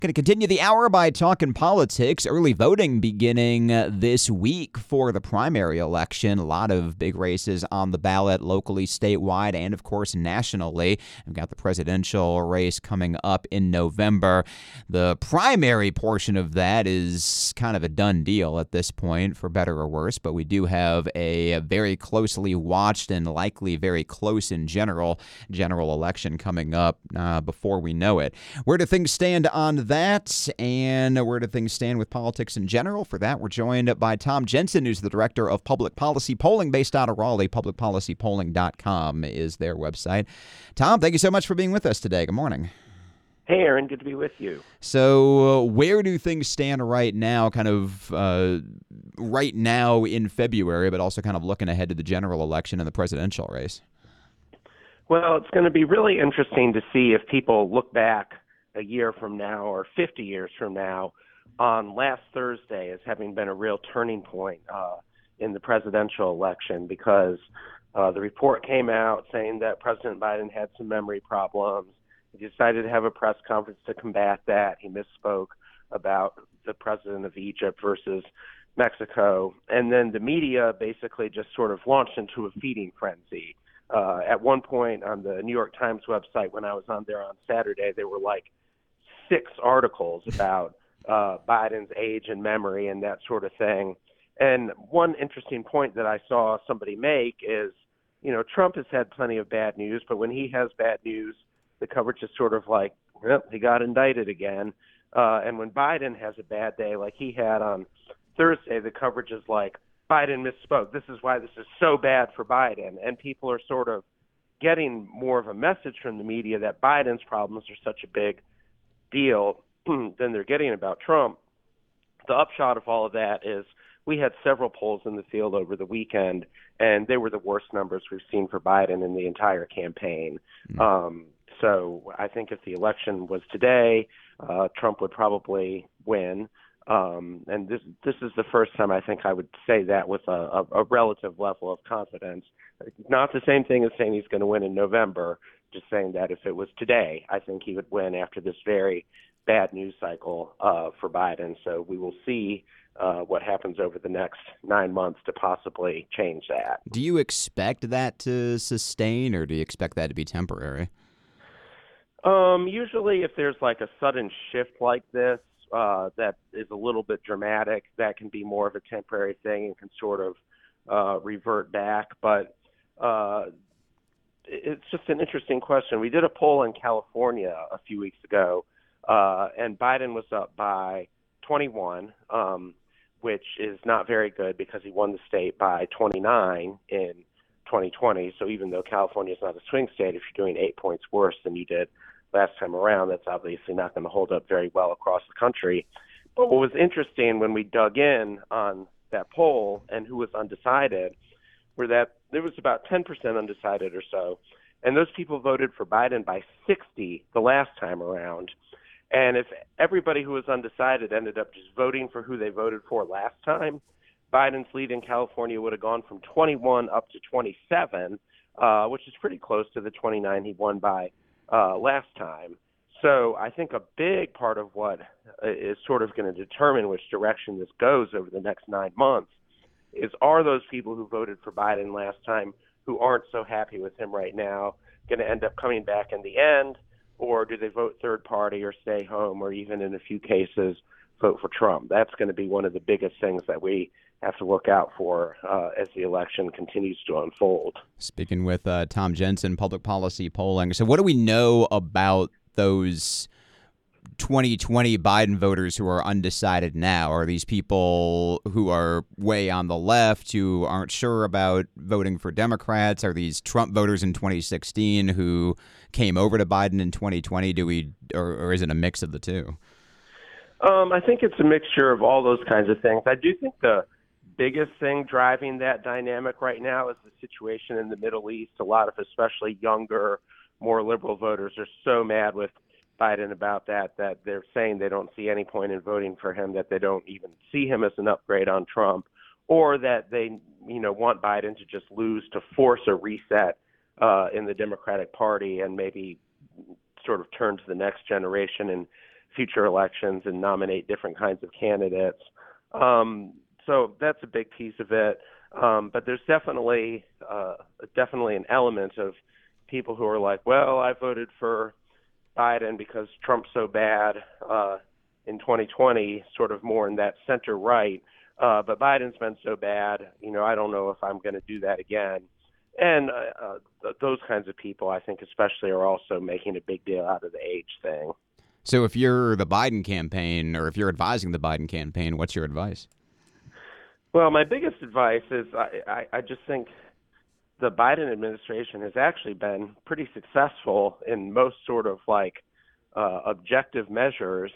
Going to continue the hour by talking politics. Early voting beginning this week for the primary election. A lot of big races on the ballot locally, statewide, and of course nationally. We've got the presidential race coming up in November. The primary portion of that is kind of a done deal at this point, for better or worse, but we do have a very closely watched and likely very close in general election coming up before we know it. Where do things stand on that, and where do things stand with politics in general? For that, we're joined by Tom Jensen, who's the director of public policy polling based out of Raleigh. Publicpolicypolling.com is their website. Tom, thank you so much for being with us today. Good morning. Hey, Aaron, good to be with you. So where do things stand right now, right now in February, but also kind of looking ahead to the general election and the presidential race? Well, it's going to be really interesting to see if people look back a year from now or 50 years from now on last Thursday as having been a real turning point in the presidential election, because the report came out saying that President Biden had some memory problems. He decided to have a press conference to combat that. He misspoke about the president of Egypt versus Mexico. And then the media basically just sort of launched into a feeding frenzy. At one point on the New York Times website, when I was on there on Saturday, there were like 6 articles about Biden's age and memory and that sort of thing. And one interesting point that I saw somebody make is, Trump has had plenty of bad news, but when he has bad news, the coverage is sort of like, well, he got indicted again. And when Biden has a bad day like he had on Thursday, the coverage is like, Biden misspoke. This is why this is so bad for Biden. And people are sort of getting more of a message from the media that Biden's problems are such a big deal than they're getting about Trump. The upshot of all of that is we had several polls in the field over the weekend, and they were the worst numbers we've seen for Biden in the entire campaign. So I think if the election was today, Trump would probably win. And this is the first time I think I would say that with a relative level of confidence. Not the same thing as saying he's going to win in November, just saying that if it was today, I think he would win after this very bad news cycle for Biden. So we will see what happens over the next 9 months to possibly change that. Do you expect that to sustain, or do you expect that to be temporary? Usually if there's like a sudden shift like this, that is a little bit dramatic, that can be more of a temporary thing and can sort of revert back. But it's just an interesting question. We did a poll in California a few weeks ago, and Biden was up by 21, which is not very good because he won the state by 29 in 2020. So even though California is not a swing state, if you're doing 8 points worse than you did last time around, that's obviously not going to hold up very well across the country. But what was interesting when we dug in on that poll and who was undecided were that there was about 10% undecided or so, and those people voted for Biden by 60 the last time around. And if everybody who was undecided ended up just voting for who they voted for last time, Biden's lead in California would have gone from 21 up to 27, which is pretty close to the 29 he won by last time. So I think a big part of what is sort of going to determine which direction this goes over the next 9 months is, are those people who voted for Biden last time who aren't so happy with him right now going to end up coming back in the end, or do they vote third party or stay home, or even in a few cases vote for Trump? That's going to be one of the biggest things that we have to look out for as the election continues to unfold. Speaking with Tom Jensen, Public Policy Polling. So what do we know about those 2020 Biden voters who are undecided now? Are these people who are way on the left, who aren't sure about voting for Democrats? Are these Trump voters in 2016 who came over to Biden in 2020? Or is it a mix of the two? I think it's a mixture of all those kinds of things. I do think the biggest thing driving that dynamic right now is the situation in the Middle East. A lot of especially younger, more liberal voters are so mad with Biden about that they're saying they don't see any point in voting for him, that they don't even see him as an upgrade on Trump, or that they want Biden to just lose to force a reset in the Democratic Party and maybe sort of turn to the next generation and future elections and nominate different kinds of candidates. So that's a big piece of it. But there's definitely an element of people who are like, well, I voted for Biden because Trump's so bad in 2020, sort of more in that center right. But Biden's been so bad, I don't know if I'm going to do that again. And those kinds of people, I think especially, are also making a big deal out of the age thing. So if you're the Biden campaign, or if you're advising the Biden campaign, what's your advice? Well, my biggest advice is I just think the Biden administration has actually been pretty successful in most sort of objective measures,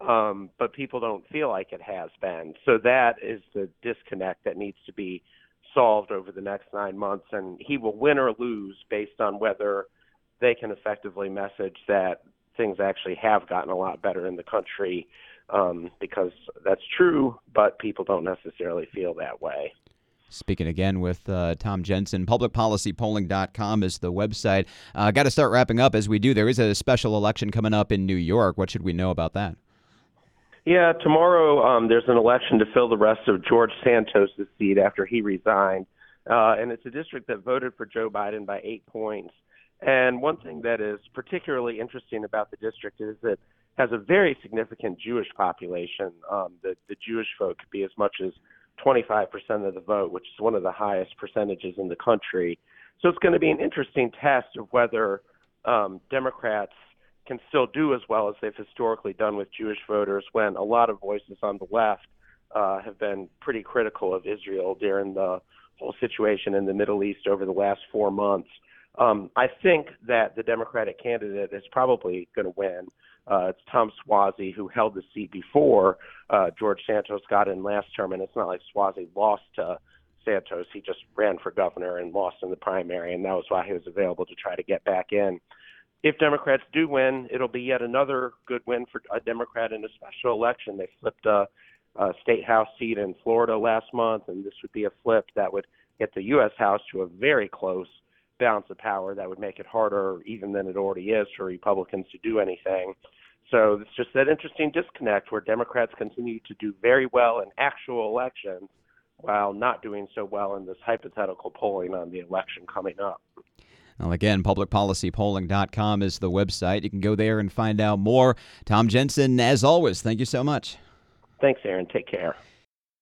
but people don't feel like it has been. So that is the disconnect that needs to be solved over the next 9 months, and he will win or lose based on whether they can effectively message that things actually have gotten a lot better in the country, because that's true, but people don't necessarily feel that way. Speaking again with Tom Jensen, publicpolicypolling.com is the website. Got to start wrapping up. As we do, there is a special election coming up in New York. What should we know about that? Yeah, tomorrow there's an election to fill the rest of George Santos' seat after he resigned. And it's a district that voted for Joe Biden by 8 points. And one thing that is particularly interesting about the district is that it has a very significant Jewish population. The Jewish vote could be as much as 25% of the vote, which is one of the highest percentages in the country. So it's going to be an interesting test of whether Democrats can still do as well as they've historically done with Jewish voters, when a lot of voices on the left have been pretty critical of Israel during the whole situation in the Middle East over the last 4 months. I think that the Democratic candidate is probably going to win. It's Tom Suozzi, who held the seat before George Santos got in last term, and it's not like Suozzi lost to Santos. He just ran for governor and lost in the primary, and that was why he was available to try to get back in. If Democrats do win, it'll be yet another good win for a Democrat in a special election. They flipped a state house seat in Florida last month, and this would be a flip that would get the U.S. House to a very close balance of power that would make it harder, even than it already is, for Republicans to do anything. So it's just that interesting disconnect where Democrats continue to do very well in actual elections while not doing so well in this hypothetical polling on the election coming up. Well, again, publicpolicypolling.com is the website. You can go there and find out more. Tom Jensen, as always, thank you so much. Thanks, Aaron. Take care.